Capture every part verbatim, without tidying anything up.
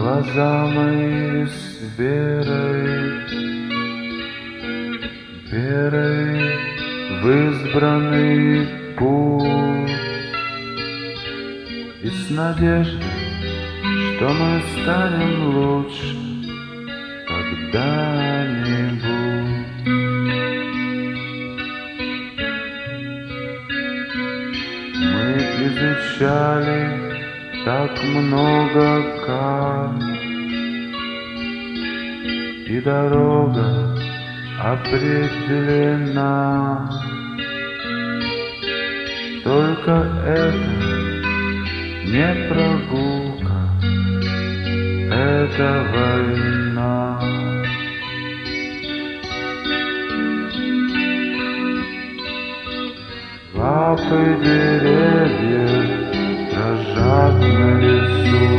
Глаза мои с верой, верой в избранный путь и с надеждой, что мы станем лучше когда-нибудь. Мы изучали так много карт, и дорога определена. Только это не прогулка, это война. Лапы деревьев дрожат на лесу,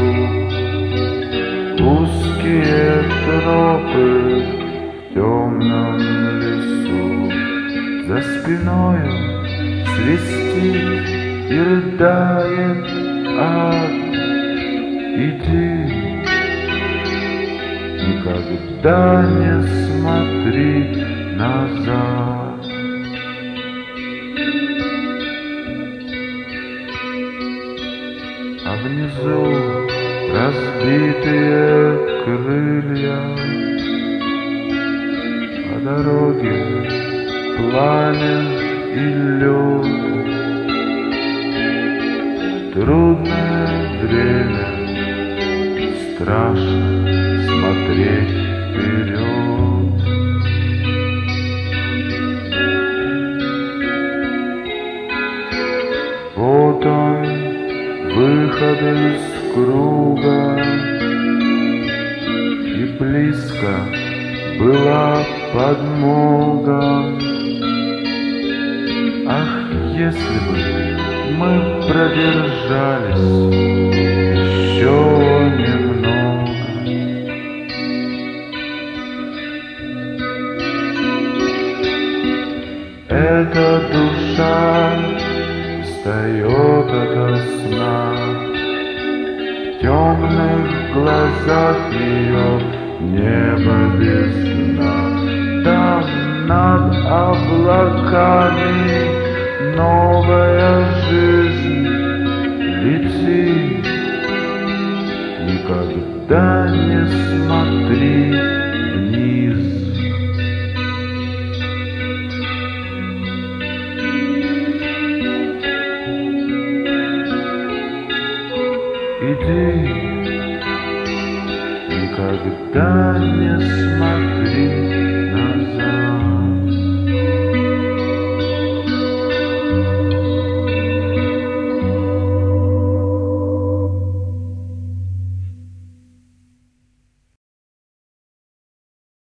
узкие тропы в темном лесу. За спиною свистит и рыдает ад. Иди, никогда не смотри назад. А внизу разбитые крылья, по дороге пламя и лед. Трудное время, страшно смотреть вперед. Вот он, выход из круга, и близко была подмога. Ах, если бы мы продержались еще немного. Эта душа встает ото сна, в темных глазах ее небо без дна. Там над облаками новая жизнь летит. Никогда не смотри вниз. Иди, никогда не смотри